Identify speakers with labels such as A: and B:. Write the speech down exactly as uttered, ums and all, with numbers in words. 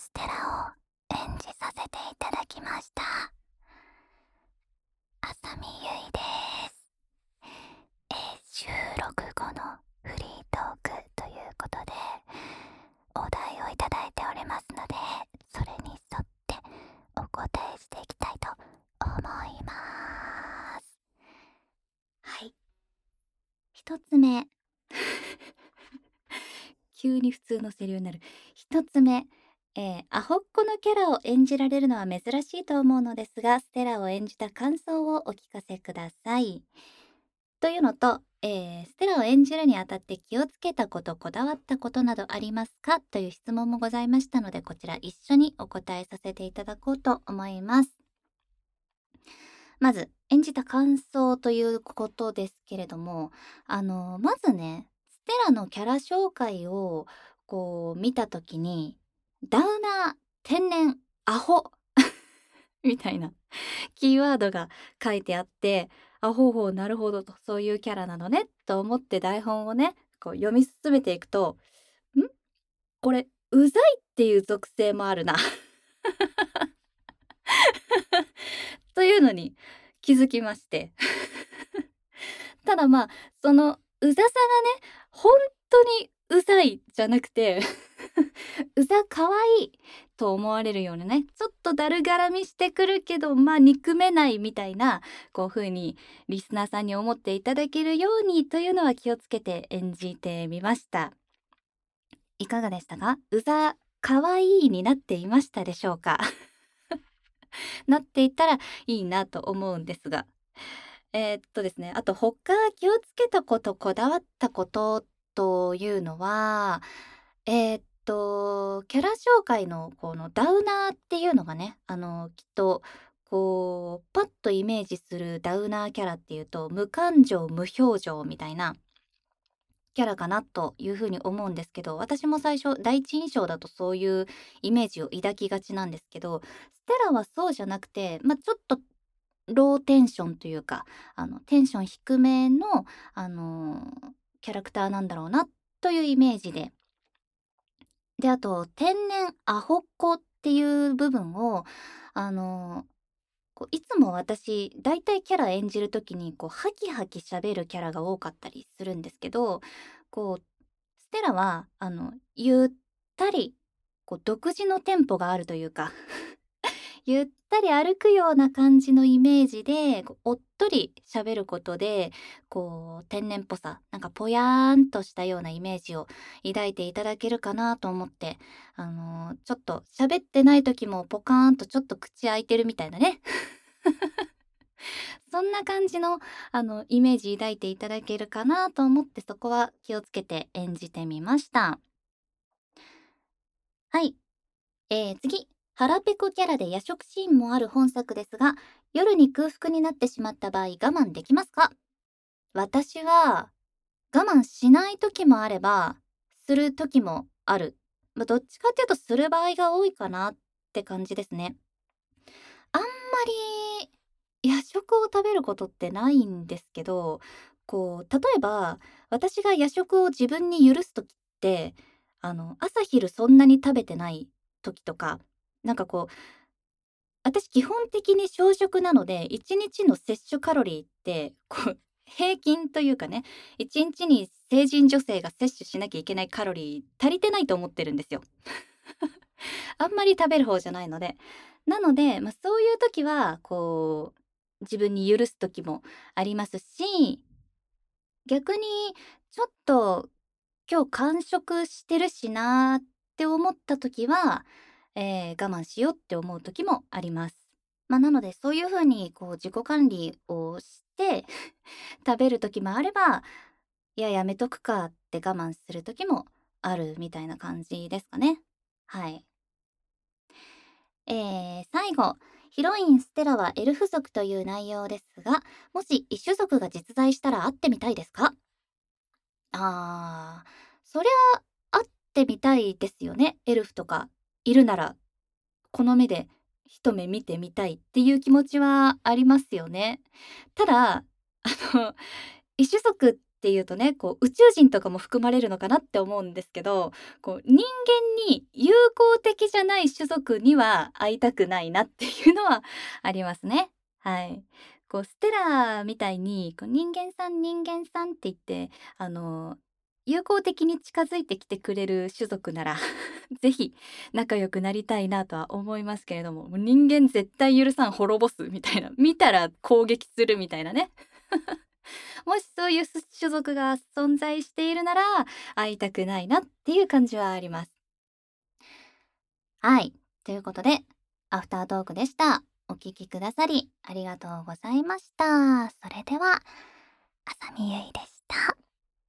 A: ステラを演じさせていただきました。浅見ゆいです。えー収録後のフリートークということでお題をいただいておりますので、それに沿ってお答えしていきたいと思います。はい、一つ目急に普通のセリフになる。一つ目、えーアホっ子のキャラを演じられるのは珍しいと思うのですが、ステラを演じた感想をお聞かせください。というのと、えーステラを演じるにあたって気をつけたこと、こだわったことなどありますかという質問もございましたので、こちら一緒にお答えさせていただこうと思います。まず、演じた感想ということですけれども、あの、まずね、ステラのキャラ紹介をこう見たときに、ダウナー、天然、アホみたいなキーワードが書いてあって、あ、ほうほう、なるほどと、そういうキャラなのねと思って台本をね、こう読み進めていくと、んこれ、うざいっていう属性もあるなというのに気づきましてただまあ、そのうざさがね、本当にうざいじゃなくてうざかわいいと思われるようなね、ちょっとだるがらみしてくるけど、まあ憎めないみたいな、こう風にリスナーさんに思っていただけるようにというのは気をつけて演じてみました。いかがでしたか？うざかわいいになっていましたでしょうか？なっていたらいいなと思うんですが。えーっとですね、あと他気をつけたこと、こだわったことというのは、えーっと、キャラ紹介のこのダウナーっていうのがね、あの、きっと、こう、パッとイメージするダウナーキャラっていうと、無感情、無表情みたいなキャラかなというふうに思うんですけど、私も最初、第一印象だとそういうイメージを抱きがちなんですけど、ステラはそうじゃなくて、まあ、ちょっとローテンションというか、あの、テンション低めの、あの、キャラクターなんだろうなというイメージで。で、あと、天然アホっ子っていう部分を、あの、こういつも私、だいたいキャラ演じる時に、こう、ハキハキ喋るキャラが多かったりするんですけど、こう、ステラは、あの、ゆったり、こう、独自のテンポがあるというかゆったり歩くような感じのイメージで、こうおっとり喋ることで、こう天然っぽさ、なんかぽやーんとしたようなイメージを抱いていただけるかなと思って、あの、ちょっと喋ってない時もポカーンとちょっと口開いてるみたいなね。そんな感じの、あの、イメージ抱いていただけるかなと思って、そこは気をつけて演じてみました。はい。えー、次。腹ペコキャラで夜食シーンもある本作ですが、夜に空腹になってしまった場合我慢できますか？私は我慢しない時もあれば、する時もある。まあ、どっちかっていうとする場合が多いかなって感じですね。あんまり夜食を食べることってないんですけど、こう、例えば私が夜食を自分に許す時って、あの、朝昼そんなに食べてない時とか、なんかこう私基本的に小食なので、いちにちの摂取カロリーって、こう、平均というかね、いちにちに成人女性が摂取しなきゃいけないカロリー足りてないと思ってるんですよ。あんまり食べる方じゃないので。なので、まあ、そういう時は、こう、自分に許す時もありますし、逆にちょっと今日間食してるしなーって思った時は、えー我慢しようって思う時もあります。まあ、なのでそういう風にこう自己管理をして食べる時もあれば、いや、やめとくかって我慢する時もあるみたいな感じですかね。はい。えー、最後、ヒロインステラはエルフ族という内容ですが、もし異種族が実在したら会ってみたいですか？ああ、そりゃ会ってみたいですよね。エルフとかいるなら、この目で一目見てみたいっていう気持ちはありますよね。ただ、あの、異種族っっていうとね、こう宇宙人とかも含まれるのかなって思うんですけど、こう人間に友好的じゃない種族には会いたくないなっていうのはありますね。はい。こうステラみたいに、こう人間さん人間さんって言って、あの、友好的に近づいてきてくれる種族ならぜひ仲良くなりたいなとは思いますけれども、もう人間絶対許さん、滅ぼすみたいな、見たら攻撃するみたいなね。もしそういうす種族が存在しているなら、会いたくないなっていう感じはあります。はい。ということで、アフタートークでした。お聞きくださりありがとうございました。それでは、あさみゆいでした。